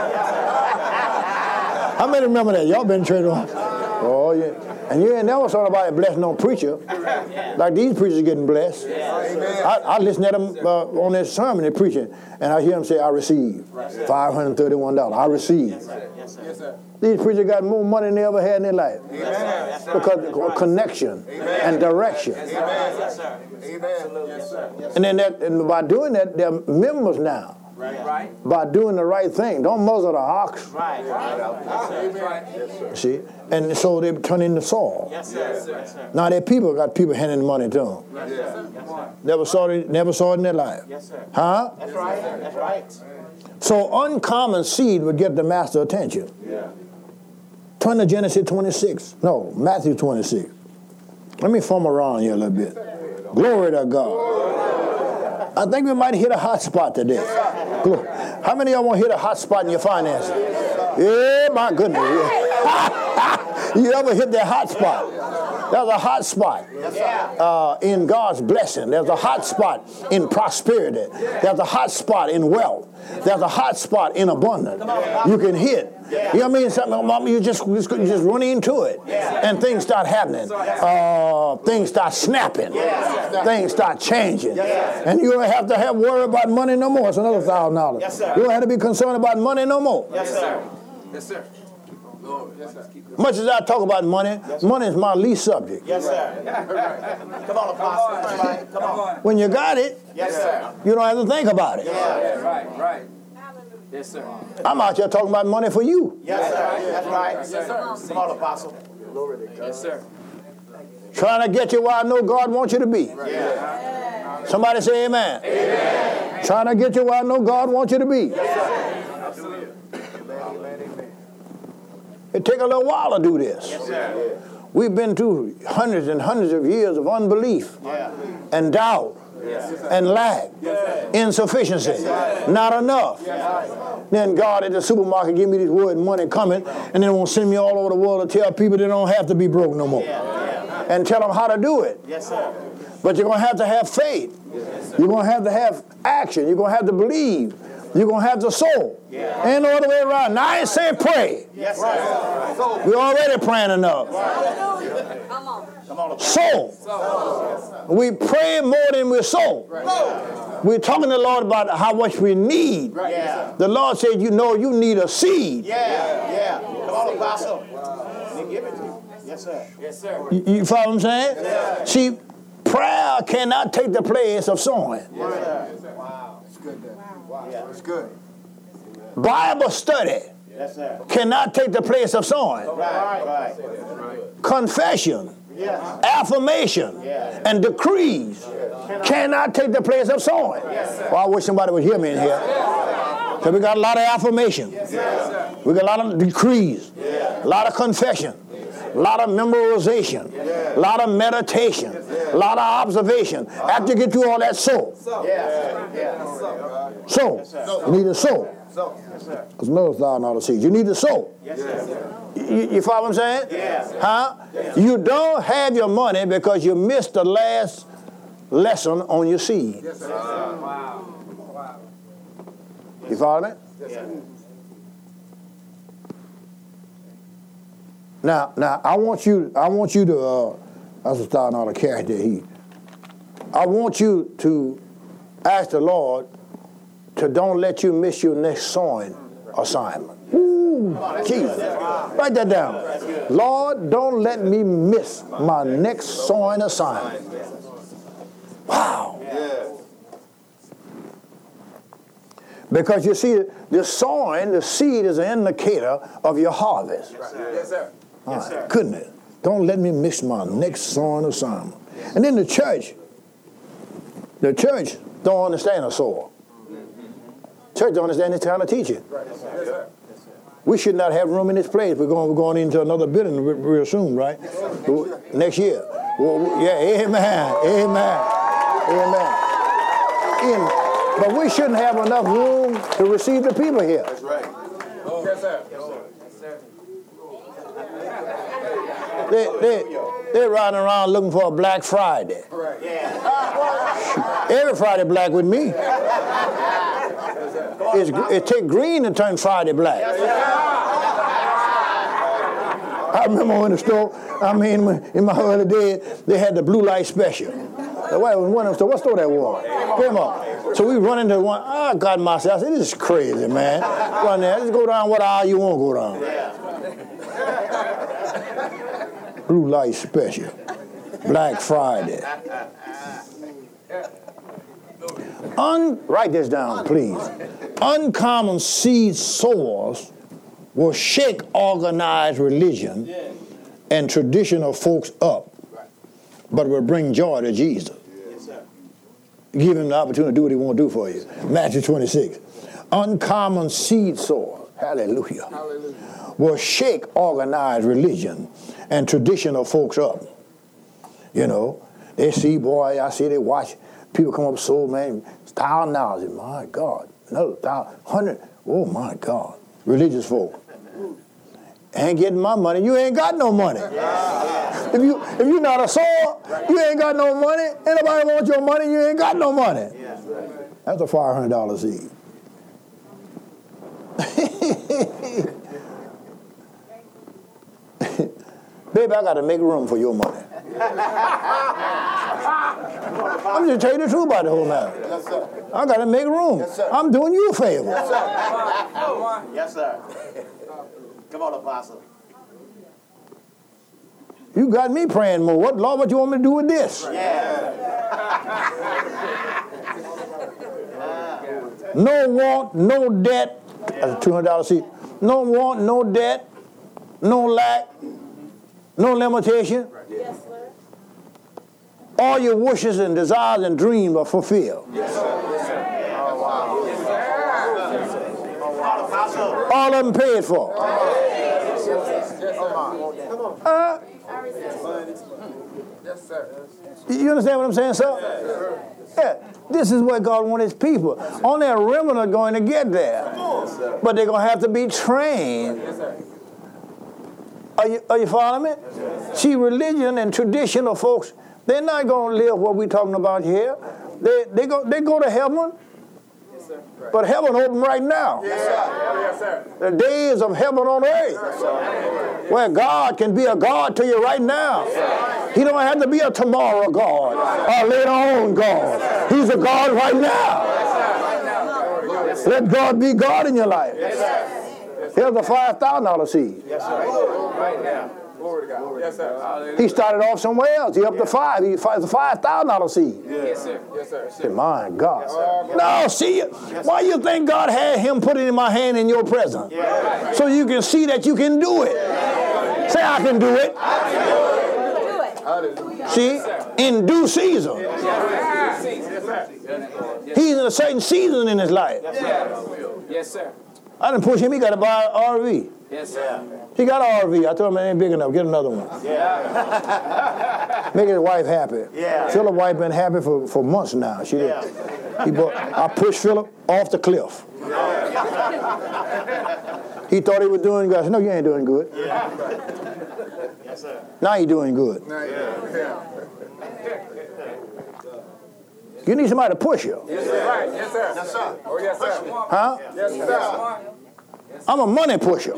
How many remember that? Y'all been in church? Oh, yeah. And you ain't never saw nobody blessing no preacher. Like these preachers getting blessed. I, I listen to them uh, on their sermon, they're preaching, and I hear them say, I receive five hundred thirty-one dollars. I receive. Yes, sir. Yes, sir. These preachers got more money than they ever had in their life. Yes, sir. That's right. Because That's of right. connection and direction. Yes, sir. Yes, sir. Absolutely. Yes, sir. Yes, And then that, and by doing that, they're members now. Right. Right. By doing the right thing. Don't muzzle the ox. Right. Right. Yes, sir. See? And so they turn into Saul. Yes, sir. Yes, sir. Now their people got people handing money to them. Yes, sir. Yes, sir. Never saw it, never saw it in their life. Yes, sir. Huh? That's right. That's right. So uncommon seed would get the master attention. Yeah. Turn to Genesis twenty-six. No, Matthew twenty-six. Let me form around here a little bit. Glory to God. I think we might hit a hot spot today. Glory. How many of y'all want to hit a hot spot in your finances? Yeah, my goodness. Yeah. You ever hit that hot spot? There's a hot spot uh, in God's blessing. There's a hot spot in prosperity. There's a hot spot in wealth. There's a hot spot in abundance. You can hit. You know what I mean? Something, you just, you just run into it. And things start happening. Uh, things start snapping. Things start changing. And you don't have to have worry about money no more. It's another thousand dollars. You don't have to be concerned about money no more. Yes, sir. Yes, sir. Yes, sir. Much as I talk about money, money is my least subject. Yes, sir. Come on, Apostle. Come on. When you got it, Yes, sir. you don't have to think about it. Yeah, right, right. Yes, sir. I'm out here talking about money for you. Yes, sir. That's right. Yes, sir. Come on, Apostle. Yes, sir. Trying to get you where I know God wants you to be. Yeah. Somebody say amen. Amen. Trying to get you where I know God wants you to be. Absolutely. It take a little while to do this. Yes, sir. We've been through hundreds and hundreds of years of unbelief Yeah. and doubt and lack, insufficiency, not enough. Then God at the supermarket give me this word money coming, and then won't send me all over the world to tell people they don't have to be broke no more. And tell them how to do it. Yes, sir. But you're going to have to have faith. You're going to have to have action. You're going to have to believe. You're going to have to sow. Ain't no other way around. Now, I ain't saying pray. Yes, sir. We're already praying enough. Come on. Come on, Sow. We pray more than we sow. We're talking to the Lord about how much we need. Yeah. The Lord said, you know, you need a seed. Yeah, yeah. Come on, Apostle. They give it to you. Yes, sir. Yes, sir. You, you follow what I'm saying? Yeah. See, prayer cannot take the place of sowing. Yes, sir. Wow. It's good then. Wow. Yeah. It's good. Bible study Yes, sir. cannot take the place of sowing. Right, right. Confession, Yeah. affirmation, Yeah. and decrees cannot take the place of sowing. Well, I wish somebody would hear me in here. So we got a lot of affirmation. We got a lot of decrees, a lot of confession, a lot of memorization, a lot of meditation, a lot of observation. After you get through all that, sow. Yeah. Yeah. Sow. You need to sow. Yes, sir. There's another thousand dollar seed. You need to sow. Yes, sir. You, you follow what I'm saying? Yeah. Huh? You don't have your money because you missed the last lesson on your seed. Yes, sir. Wow. Wow. You follow me? Yeah. Now, now I want you. I want you to. Uh, that's a thousand dollar character. He. I want you to ask the Lord to don't let you miss your next sowing assignment. Ooh, Jesus. Write that down. Lord, don't let me miss my next sowing assignment. Wow. Because you see, the sowing, the seed is an indicator of your harvest. Yes, sir. All right, couldn't it? Don't let me miss my next sowing assignment. And then the church, the church don't understand a sower. Church don't understand this kind of teaching. We should not have room in this place. We're going, we're going into another building real, real soon, right? Next year. Well, yeah, amen, amen, amen. In, but we shouldn't have enough room to receive the people here. That's right. Yes, sir. Yes, sir. They, they, they're riding around looking for a Black Friday. Yeah. Every Friday black with me. It's, it take green to turn Friday black. I remember in the store, I mean, in my early days, they had the blue light special. The way one of them store, what store that was? Come on. So we run into one, I got myself, I said, this is crazy, man. Run there, just go down what aisle you want to go down. Blue light special. Black Friday. Un, write this down, please. Uncommon seed sowers will shake organized religion and traditional folks up, but will bring joy to Jesus. Give him the opportunity to do what he want to do for you. Matthew twenty-six. Uncommon seed sowers, hallelujah, hallelujah, will shake organized religion and traditional folks up. You know, they see, boy, I see they watch people come up so, man, thousand dollars. My God, another thousand, hundred. Oh my God, religious folk. ain't getting my money, you ain't got no money. If you if you're not a sower, you ain't got no money. Anybody want your money, you ain't got no money. That's a five hundred dollar seed. Baby, I got to make room for your money. I'm just telling you the truth about the whole matter. Yes, sir. I got to make room. Yes, sir. I'm doing you a favor. Yes, sir. Yes, sir. Come on, Apostle. You got me praying more. What, Lord, what you want me to do with this? Yeah. No want, no debt. That's a two hundred dollar seed. No want, no debt, no lack, no limitation. Yes, sir. All your wishes and desires and dreams are fulfilled. Yes, sir. Yes, sir. Oh, wow. Yes, sir. Oh, wow. Apostle. All of them paid for. Yes, sir. Come on. Come on. Uh, Yes, sir. you understand what I'm saying, sir? Yeah. This is what God wants his people. Only a remnant are going to get there. But they're going to have to be trained. Are you, are you following me? See, religion and traditional folks, they're not going to live what we're talking about here. They, they, go, they go to heaven. But heaven open right now. Yes, sir. Yes, sir. The days of heaven on earth, where God can be a God to you right now. He don't have to be a tomorrow God or later on God. He's a God right now. Let God be God in your life. Here's a five thousand dollar seed. Yes, sir. Right now. Glory to God. Yes, sir. He started off somewhere else. He up to five. He it's a five thousand dollar seed. Yes, sir. Yes, sir. Say, my God. No, see, why you think God had him put it in my hand in your presence? So you can see that you can do it. Say, I can do it. See, in due season. He's in a certain season in his life. Yes, sir. I didn't push him. He got to buy an R V. Yes, sir. He got an R V. I told him it ain't big enough. Get another one. Yeah. Make his wife happy. Yeah. Philip's wife been happy for, for months now. She did. He bought, I pushed Philip off the cliff. He thought he was doing good. I said, no, you ain't doing good. Yes, sir. Now you're doing good. Yeah. You need somebody to push you. Yes, sir. Right. Yes, sir. Yes, sir. Oh, yes, sir. Huh? Yes, sir. I'm a money pusher.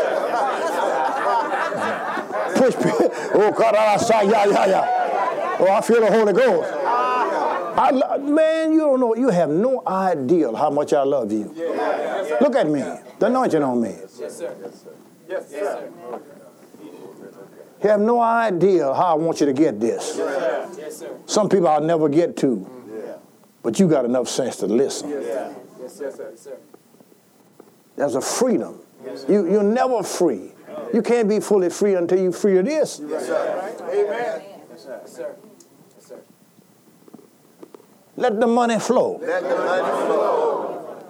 Push people. Oh, God, I say, yeah, yeah, yeah. Oh, I feel the Holy Ghost. I, lo- man, you don't know. You have no idea how much I love you. Look at me. The anointing on me. Yes, sir. Yes, sir. You have no idea how I want you to get this. Yes, sir. Some people I'll never get to. But you got enough sense to listen. Yes, sir. Yes, sir. Yes, sir. There's a freedom. You, you're never free. You can't be fully free until you free of this. Yes, sir. Amen. Yes, sir. Yes, sir. Yes, sir. Let the money flow. Let the money flow.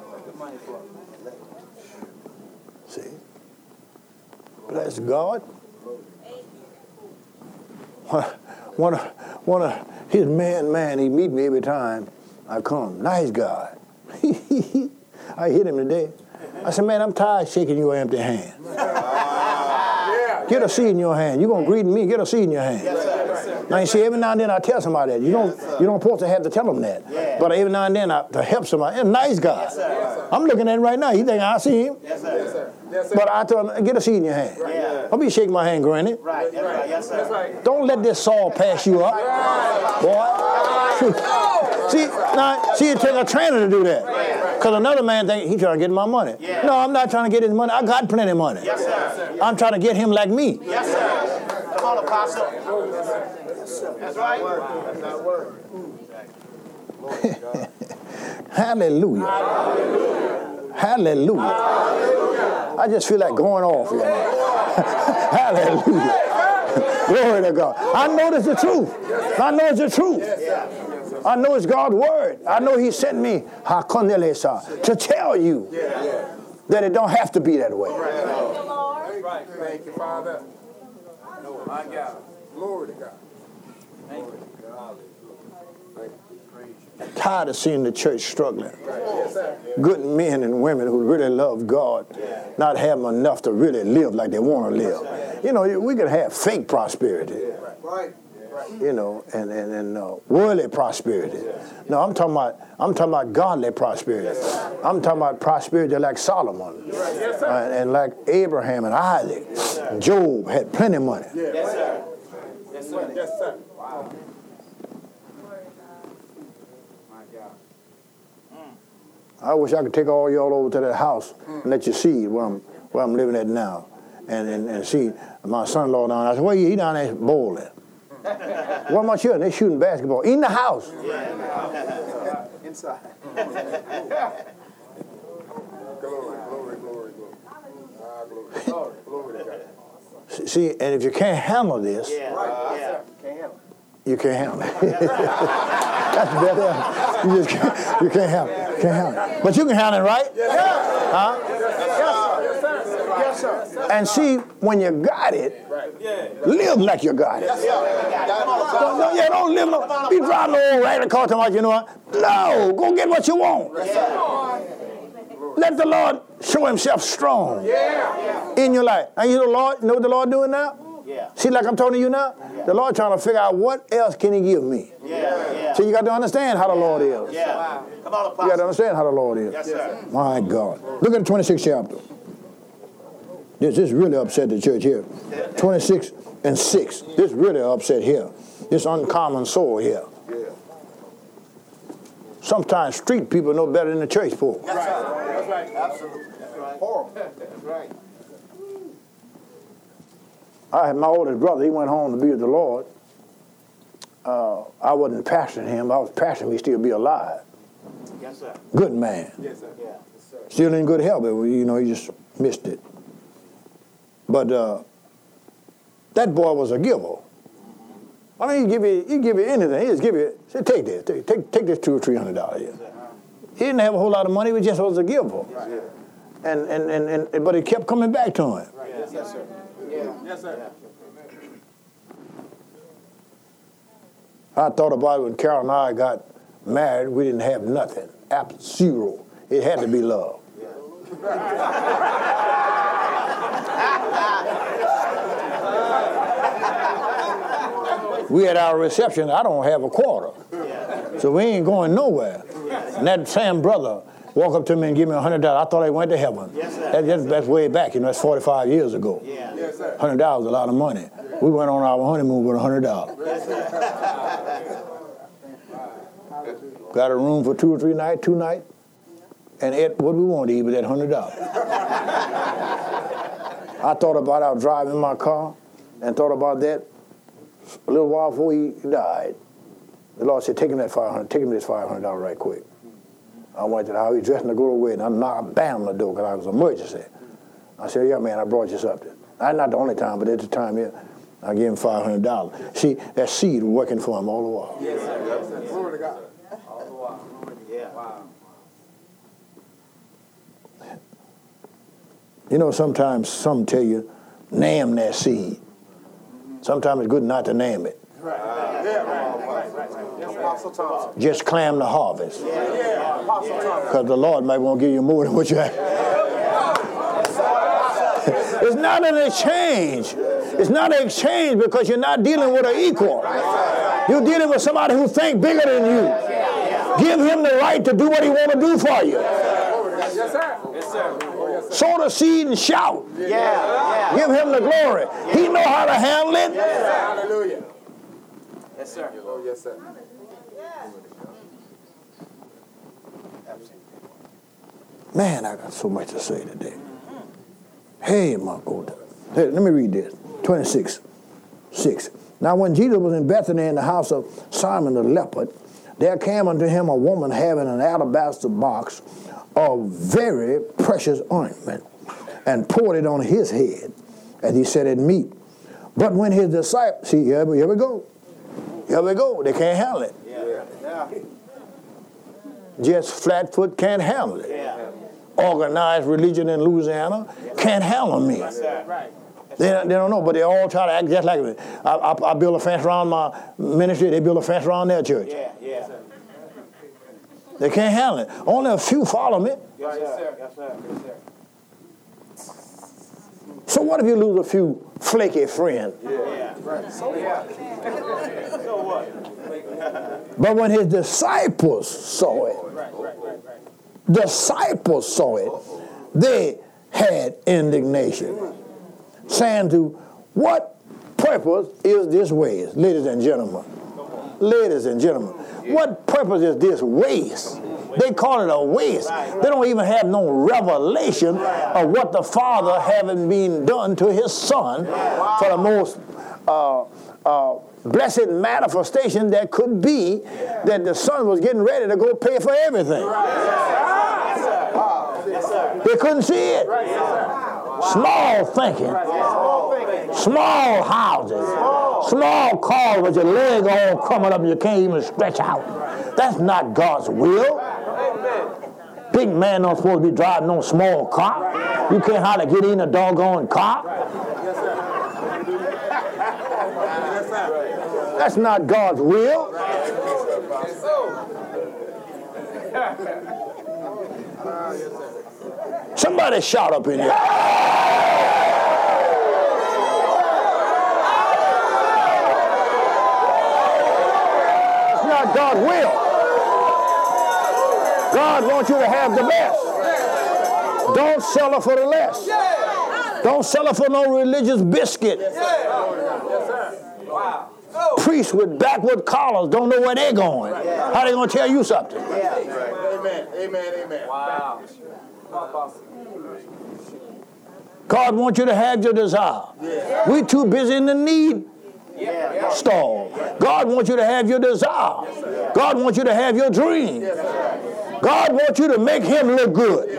See? Bless God. One of, one of his man, man, he meet me every time I come. Nice guy. I hit him today. I said, man, I'm tired of shaking your empty hand. Get a seed in your hand. You're going to greet me, get a seed in your hand. Yes, sir. Yes, sir. Now, you see, every now and then I tell somebody that. You don't, you don't supposed to have to tell them that. Yeah. But every now and then I, to help somebody. A nice guy. Yes, sir. I'm looking at him right now. He think I see him. Yes, sir. Yes, sir. Yes, sir. But I tell him, get a seed in your hand. Yeah. Don't be shaking my hand, Granny. Right. That's right. Yes, sir. Don't let this Saul pass you up, boy. See, now, see, it takes a trainer to do that. Because another man think he's trying to get my money. Yeah. No, I'm not trying to get his money. I got plenty of money. Yes, sir. I'm trying to get him like me. Yes, sir. Come on, Apostle. That's right. Hallelujah. Hallelujah. Hallelujah. I just feel like going off here. Hallelujah. Glory to God. I know it's the truth. I know it's the truth. I know it's God's word. I know he sent me to tell you that it don't have to be that way. Right. Thank you, Father. My God. Glory to God. Thank you. Tired of seeing the church struggling. Good men and women who really love God, not having enough to really live like they want to live. You know, we can have fake prosperity. You know, and and, and uh, worldly prosperity. No, I'm talking about I'm talking about godly prosperity. I'm talking about prosperity like Solomon, uh, and like Abraham and Isaac. And Job had plenty of money. Yes, sir. Yes, sir. Yes, sir. Wow. My God. I wish I could take all y'all over to that house and let you see where I'm where I'm living at now, and and, and see my son-in-law down there. I said, "Well, he down there bowling." What my children? They shooting basketball in the house. Yeah. Inside. Glory, glory, glory, glory. Ah, glory. Glory to God. See, and if you can't handle this, Yeah. Right. Yeah. Can't handle it. you can't handle it. That's better. You just can't, you can't handle it. Can't handle it. But you can handle it, right? Yes, sir. Huh? Yes, sir. Yes, sir. And see, when you got it, live like you got it. Don't, don't, yeah, don't live no, be driving the old raggedy car talking about, you know what? No, go get what you want. Let the Lord show himself strong in your life. And you know, the Lord, you know what the Lord doing now? Yeah. See, like I'm talking to you now? The Lord trying to figure out what else can he give me. Yeah. Yeah. So you got to understand how the Lord is. Yeah. Come on, You got to Apostle. understand how the Lord is. Yes, sir. My God. Look at the twenty-sixth chapter. This, this really upset the church here. twenty-six and six. This really upset here. This uncommon soul here. Sometimes street people know better than the church folk. That's right. That's right. Absolutely. That's right. Horrible. That's right. I had my oldest brother. He went home to be with the Lord. Uh, I wasn't pastoring him. I was pastoring. He still be alive. Yes, sir. Good man. Yes, sir. Yeah. Yes, sir. Still in good health, but you know he just missed it. But uh, that boy was a giver. I mean, he give you, he give you anything. He just give you, say, take this, take, take, take this two or three hundred dollars. Here. He didn't have a whole lot of money. He just was a giver. Right. And, and and and but it kept coming back to him. Right. Yes, yes, sir. Yeah. Yes, sir. I thought about it when Carol and I got married. We didn't have nothing, absolute zero. It had to be love. We had our reception. I don't have a quarter, so we ain't going nowhere. And that same brother walk up to me and give me a hundred dollars. I thought I went to heaven. Yes, sir. That, that's, that's way back. You know, that's forty-five years ago. Yeah. Yes, sir. Hundred dollars is a lot of money. We went on our honeymoon with a hundred dollars. Got a room for two or three nights, two nights, and ate what we wanted to eat with that hundred dollars. I thought about I was driving in my car and thought about that a little while before he died. The Lord said, take him that five hundred, take him this five hundred dollars right quick. I went to the house, he was dressing to go away, and I knocked, bam, on the door because I was an emergency. I said, yeah, man, I brought you something. That's not the only time, but at the time, yeah, I gave him five hundred dollars. See, that seed was working for him all the while. Yes, sir. Yes, sir. Glory to God. All the while. Yeah. Wow. You know, sometimes some tell you, name that seed. Sometimes it's good not to name it. Right. Yeah, right. Right. Right. Yes, Apostle Thompson. Just clam the harvest. Yeah, Apostle Thompson. Because the Lord might want to give you more than what you have. It's not an exchange. It's not an exchange because you're not dealing with an equal. You're dealing with somebody who thinks bigger than you. Give him the right to do what he want to do for you. Yes, sir. Yes, sir. Sow the seed and shout. Yeah. Yeah. Give him the glory. He know how to handle it. Hallelujah. Yes, sir. Oh, yes, sir. Man, I got so much to say today. Hey, my God. Hey, let me read this. twenty-six, six. Now when Jesus was in Bethany in the house of Simon the leper, there came unto him a woman having an alabaster box of very precious ointment, and poured it on his head, and he set it meat. But when his disciples, see, here, here we go. Here we go. They can't handle it. Yeah. Yeah. Just Flatfoot can't handle it. Yeah. Organized religion in Louisiana can't handle me. Yes, sir. Right. They don't, they don't know, but they all try to act just like me. I, I, I build a fence around my ministry. They build a fence around their church. Yeah. Yeah. They can't handle it. Only a few follow me. Yes, sir. Yes, sir. Yes, sir. So what if you lose a few flaky friends? Yeah. Right. So what? So what? But when his disciples saw it, Right, right, right, right. disciples saw it, they had indignation, saying to, what purpose is this waste? Ladies and gentlemen, ladies and gentlemen, what purpose is this waste? They call it a waste. They don't even have no revelation of what the Father having been done to his Son for the most uh, uh, blessed manifestation that could be, that the Son was getting ready to go pay for everything. They couldn't see it. Small thinking. Small houses. Small cars with your leg all coming up and you can't even stretch out. That's not God's will. Big man not supposed to be driving no small car. You can't hardly get in a doggone car. That's not God's will. Somebody shout up in here. It's not God's will. God wants you to have the best. Don't sell it for the less. Don't sell it for no religious biscuit. Priests with backward collars don't know where they're going. How they going to tell you something? Amen. Amen. Amen. Wow. God wants you to have your desire. We're too busy in the need stall. God wants you to have your desire. God wants you to have your dream. God wants you to make him look good.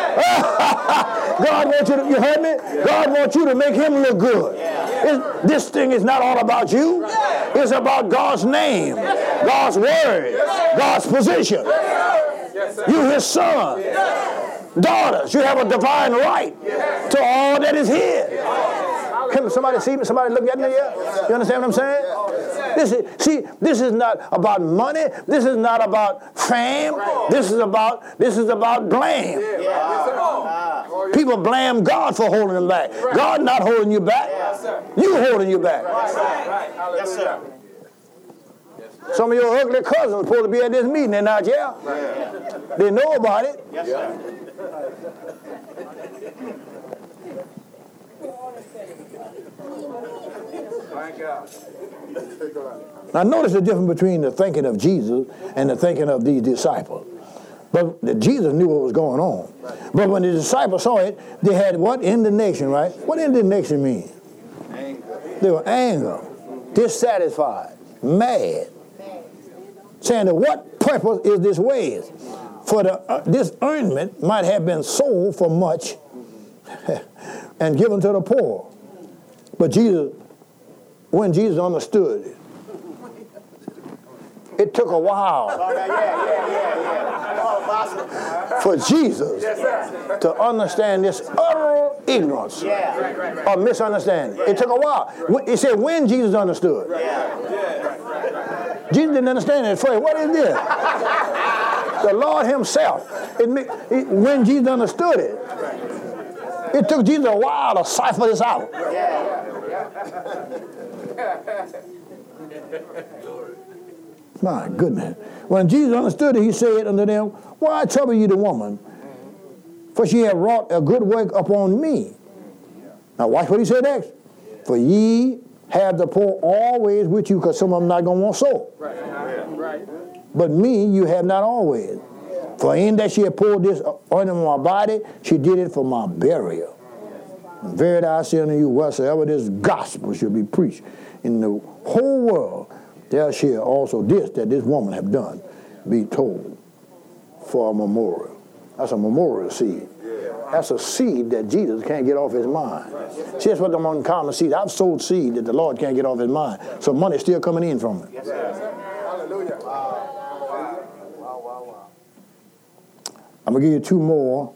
God wants you to, you heard me? God wants you to make him look good. It's, this thing is not all about you. It's about God's name, God's word, God's position. You his son, daughters. You have a divine right to all that is his. Can somebody see me? Somebody look at me here? You understand what I'm saying? This is, see, this is not about money. This is not about fame. This is about this is about blame. People blame God for holding them back. God not holding you back. You holding you back. Yes, sir. Some of your ugly cousins are supposed to be at this meeting. They're not here. They know about it. Yes, sir. Thank God. Now notice the difference between the thinking of Jesus and the thinking of these disciples. But the Jesus knew what was going on. But when the disciples saw it, they had what? Indignation, right? What indignation mean? Anger. They were anger, dissatisfied, mad, saying that what purpose is this waste? For the, uh, this ointment might have been sold for much and given to the poor. But Jesus, when Jesus understood it, it took a while for Jesus to understand this utter ignorance or misunderstanding. It took a while. He said when Jesus understood. Jesus didn't understand it at first. What is this? The Lord himself. It, it, when Jesus understood it, it took Jesus a while to cipher this out. My goodness. When Jesus understood it, he said unto them, why trouble you the woman? For she hath wrought a good work upon me. Now watch what he said next. For ye have the poor always with you, because some of them not going to want so. Right. Right. But me you have not always. For in that she had poured this ointment on my body, she did it for my burial. And verily I say unto you, whatsoever this gospel should be preached in the whole world, there shall also this that this woman have done be told for a memorial. That's a memorial seed. That's a seed that Jesus can't get off his mind. See, that's what the uncommon seed. I've sowed seed that the Lord can't get off his mind. So money's still coming in from it. Hallelujah. I'm going to give you two more.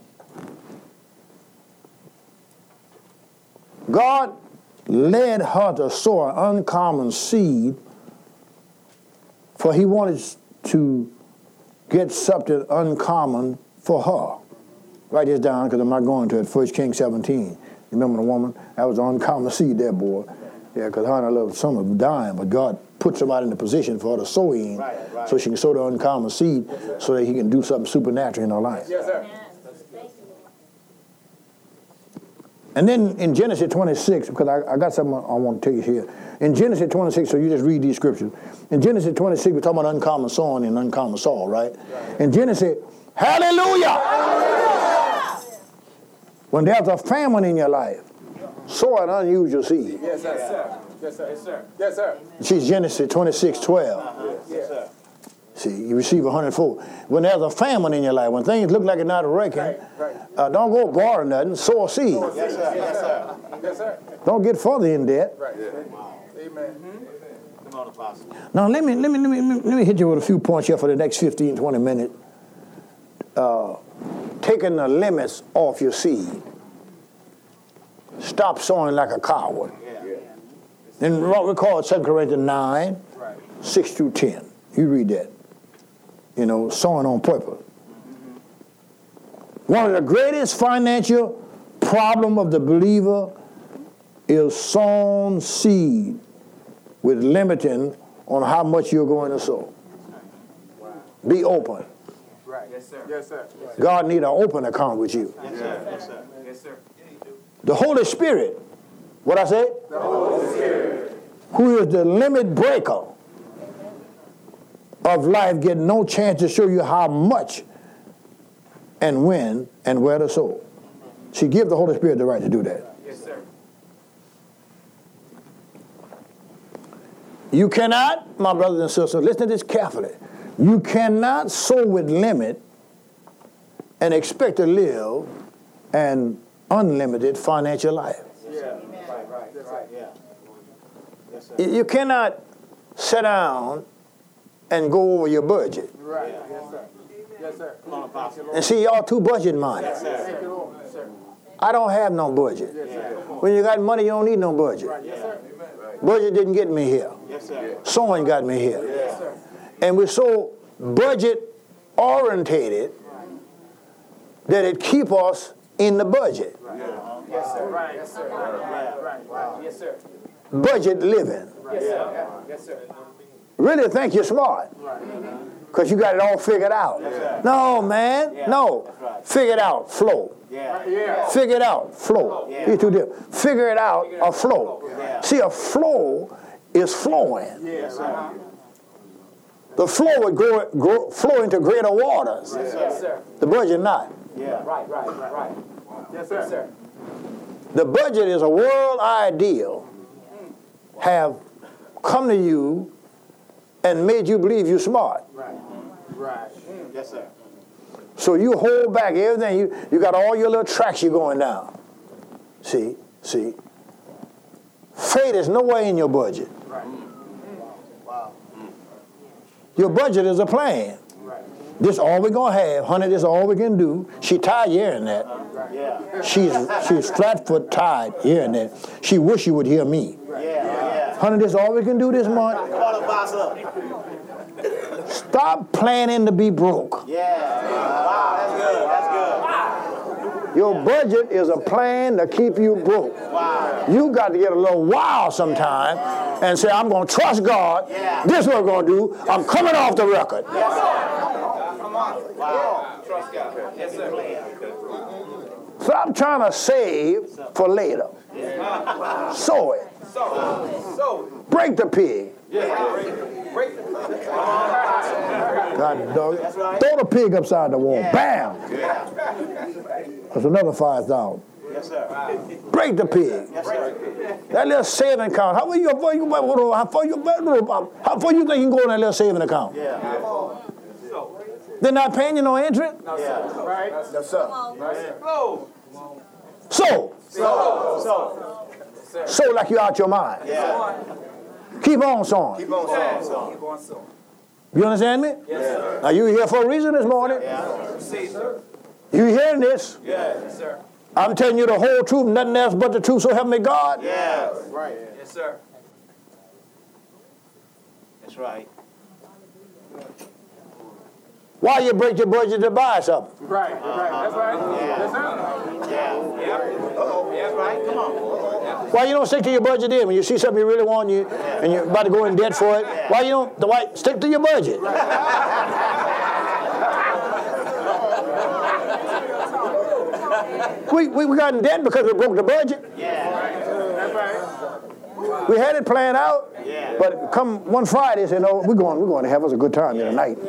God led her to sow an uncommon seed, for he wanted to get something uncommon for her. Write this down because I'm not going to it. First Kings seventeen. You remember the woman? That was an uncommon seed there, boy. Yeah, because her and her little son was dying, but God put somebody in the position for her to sow in, Right, right. so she can sow the uncommon seed so that he can do something supernatural in her life. Yes, sir. And then in Genesis twenty-six, because I, I got something I want to tell you here. In Genesis twenty-six, so you just read these scriptures. In Genesis twenty-six, we're talking about uncommon sowing and uncommon soil, right? right. In Genesis, hallelujah! Hallelujah! When there's a famine in your life, sow an unusual seed. Yes, sir. Yes, sir. Yes, sir. Yes, sir. She's Genesis twenty-six, twelve. Uh-huh. Yes, sir. See, you receive one hundred four. When there's a famine in your life, when things look like it's not working, Right, right. uh, don't go borrow nothing, sow a seed. Yes, sir. Yes, sir. Yes, sir. Don't get further in debt. Right. Amen. Come on, Apostle. Now, let me, let me, let me, let me hit you with a few points here for the next fifteen, twenty minutes. Uh, taking the limits off your seed. Stop sowing like a coward. Yeah. Then what we call Second Corinthians nine, Right. six through ten. You read that. You know, sowing on purpose. Mm-hmm. One of the greatest financial problem of the believer is sown seed with limiting on how much you're going to sow. Wow. Be open. Right. Yes, sir. Yes, sir. God need an open account with you. Yes, sir. Yes, sir. Yes, sir. The Holy Spirit, what I say? The Holy Spirit. Who is the limit breaker of life, get no chance to show you how much and when and where to sow. She gives the Holy Spirit the right to do that. Yes, sir. You cannot, my brothers and sisters, listen to this carefully. You cannot sow with limit and expect to live an unlimited financial life. Yeah. Right, right, right. Yeah. Yes, sir. You cannot sit down and go over your budget. Right. Yes, sir. Yes, sir. Come on, Apostle. And see, y'all too budget minded. Yes, sir. Yes, sir. I don't have no budget. Yes, sir. When you got money, you don't need no budget. Yes, sir. Budget didn't get me here. Yes, sir. Sowing got me here. Yes, sir. And we're so budget orientated that it keep us in the budget. Yes, sir. Right. Yes, sir. Right. Right. Right. Yes, sir. Budget living. Yes, sir. Yes, sir. Really think you're smart because you got it all figured out. Yes, No, man. Yeah. No. That's right. Figure it out. Flow. Yeah. Yeah. Figure it out. Flow. Yeah. These two different. Figure it out. A flow. Yeah. See, a flow is flowing. Yes, sir. The flow would grow, grow, flow into greater waters. Yes, sir. The budget not. Yeah. Right, right, right, right. Yes, sir. Yes, sir. The budget is a world ideal have come to you and made you believe you're smart. Right. Right. Yes, sir. So you hold back everything. You, you got all your little tracks you're going down. See? See? Faith is nowhere in your budget. Right. Wow. Your budget is a plan. Right. This all we're going to have. Honey, this all we can do. She tired hearing that. Right. Yeah. She's she's flat foot tired hearing that. She wish you would hear me. Yeah. Yeah. Honey, this all we can do this month. Come on, Apostle. Stop planning to be broke. Yeah. Wow, that's good. That's good. Your budget is a plan to keep you broke. Wow. You got to get a little wild sometime and say, I'm going to trust God. Yeah. This is what I'm going to do. I'm coming off the record. Yes, sir. Come on. Wow. Trust God. Yes, sir. Stop trying to save for later. Sow it. So, so. Break the pig. Yeah. Break the God dog it. Throw the pig upside the wall. Bam. That's another five thousand. Yes, sir. Break the pig. Yes, sir. That little saving account. How far you, how far you, how far you, how far you think you can go in that little saving account? Yeah. They're not paying you no interest. Yeah. Right. Yes, sir. Flow. So, So, so. so like you out your mind. Yeah. Keep on sowing. Keep on sowing. Keep on sowing. You understand me? Yes, sir. Now you here for a reason this morning. Yeah. See, sir. You hearing this? Yes, sir. I'm telling you the whole truth, nothing else but the truth, so help me God. Yeah. Right. Yes, sir. That's right. Why you break your budget to buy something? Right, right. That's right. That's right. Uh-oh. That's right. Come on. Why you don't stick to your budget then? When you see something you really want, you and you're about to go in debt for it, why you don't why, stick to your budget? we, we we got in debt because we broke the budget. That's right. We had it planned out, but come one Friday, say, no, we're going, we're going to have us a good time tonight.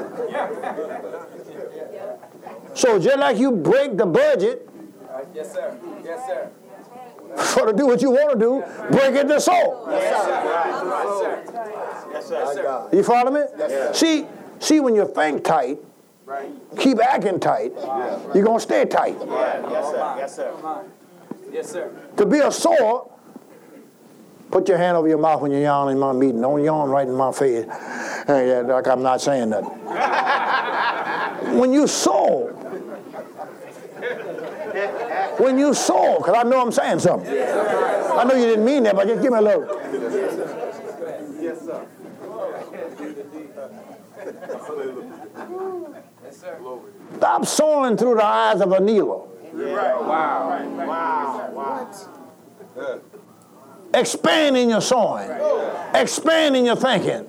So just like you break the budget, Yes, sir. Yes, sir. for to do what you want to do, break it to soul. Yes, sir. Yes, sir. Yes, sir. Yes, sir. You follow me? See, see, when you think tight, Right. keep acting tight, you're going to stay tight. Yes, sir. Yes, sir. Yes, sir. To be a sore, put your hand over your mouth when you yawn in my meeting. Don't yawn right in my face. Hey, yeah, like I'm not saying nothing. When you sore, when you sore, because I know I'm saying something. I know you didn't mean that, but just give me a little. Yes, sir. Yes, sir. Stop soaring through the eyes of a needle. Right. Wow. Wow. Wow. Expand in your soaring. Expand in your thinking.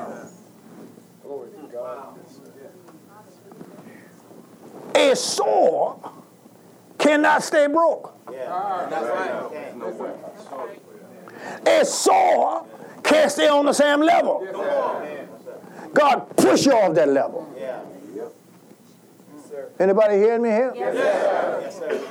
A sore cannot stay broke. That's right. A sore can't stay on the same level. God push you off that level. Anybody hearing me here? Yes, sir. Yes, sir.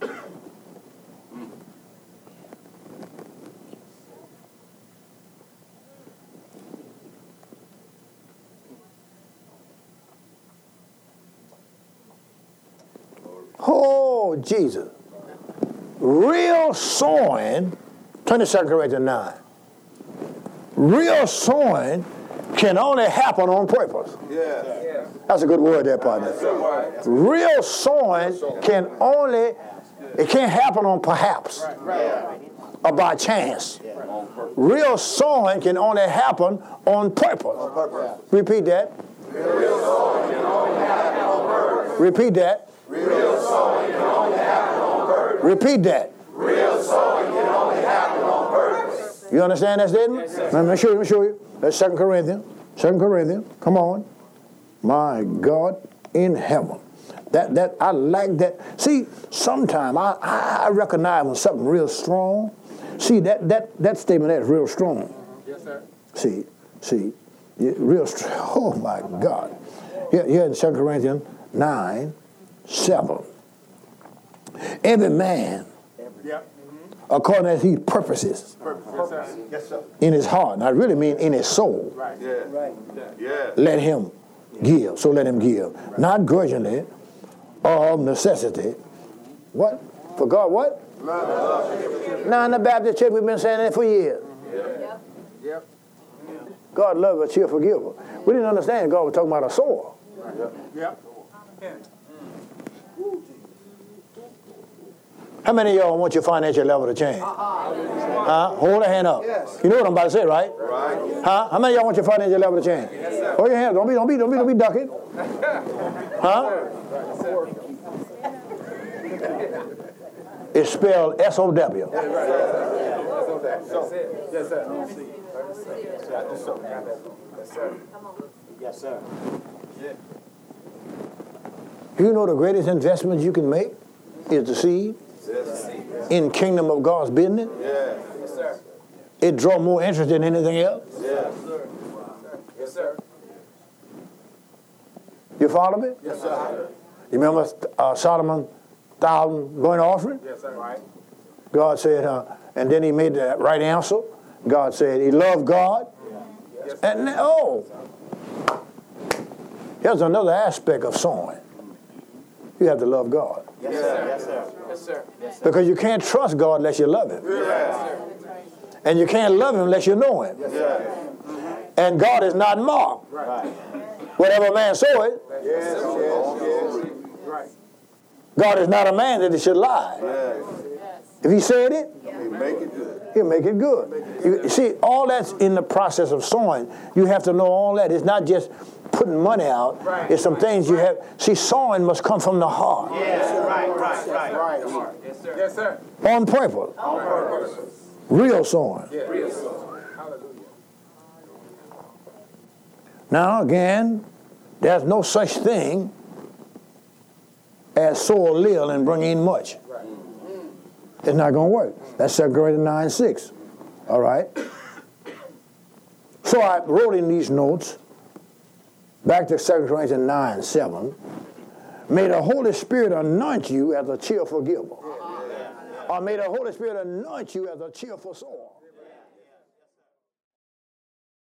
Oh, Jesus. Real sowing, turn to Second Corinthians nine. Real sowing can only happen on purpose. Yeah. That's a good word there, partner. Real sowing can only, it can't happen on perhaps or by chance. Real sowing can only happen on purpose. Repeat that. Real sowing can only happen on purpose. Repeat that. Real sowing can only happen on purpose. Repeat that. Real sowing can only happen on purpose. You understand that statement? Let me show you. Let me show you. That's Second Corinthians. Second Corinthians. Come on. My God in heaven. That that I like that. See, sometimes I, I recognize when something real strong. See, that that that statement there is real strong. Yes, sir. See, see, yeah, real strong. Oh my God. Here, here in Second Corinthians nine, seven. Every man, Yep. according as he purposes Purpose. Yes, sir. in his heart, and I really mean in his soul, Right. Yeah. Right. Yeah. let him give. So let him give. Not grudgingly or of necessity. What? For God what? Now in the Baptist church we've been saying that for years. Yep. God loves a cheerful giver. We didn't understand God was talking about a sower. Yep. How many of y'all want your financial level to change? Huh? Hold a hand up. You know what I'm about to say, right? Right. Huh? How many of y'all want your financial level to change? Hold your hand. Don't be, don't be, don't be, don't be ducking. Huh? It's spelled S O W. Yes, sir. Yes, sir. Yes, sir. You know the greatest investment you can make is the seed in kingdom of God's business. Yes, sir. It draws more interest than anything else. Yes, sir. Yes, sir. You follow me? Yes, sir. You remember uh, Solomon's thousand burnt offering? Yes, sir. Right. God said, uh, and then he made the right answer. God said he loved God. Yes, And oh, here's another aspect of sowing. You have to love God. Yes, sir. Yes, sir. Yes, sir. Yes, sir. Because you can't trust God unless you love him. Yes, And you can't love him unless you know him. sir. And God is not mocked. Right. Whatever man soweth, Yes, yes, yes. Right. God is not a man that he should lie. If he said it, Make it good. he'll make it good. You, you see, all that's in the process of sowing. You have to know all that. It's not just putting money out. Right. It's some things you have. See, sowing must come from the heart. Yes, right, right, right. Right. Yes, sir. Yes, sir. On purpose. On purpose. Real sowing. Yeah. Real Hallelujah. Now, again, there's no such thing as sow a little and bring in much. Right. It's not going to work. That's Second Corinthians nine six. All right? So I wrote in these notes, back to Second Corinthians nine seven, may the Holy Spirit anoint you as a cheerful giver. Or may the Holy Spirit anoint you as a cheerful sower.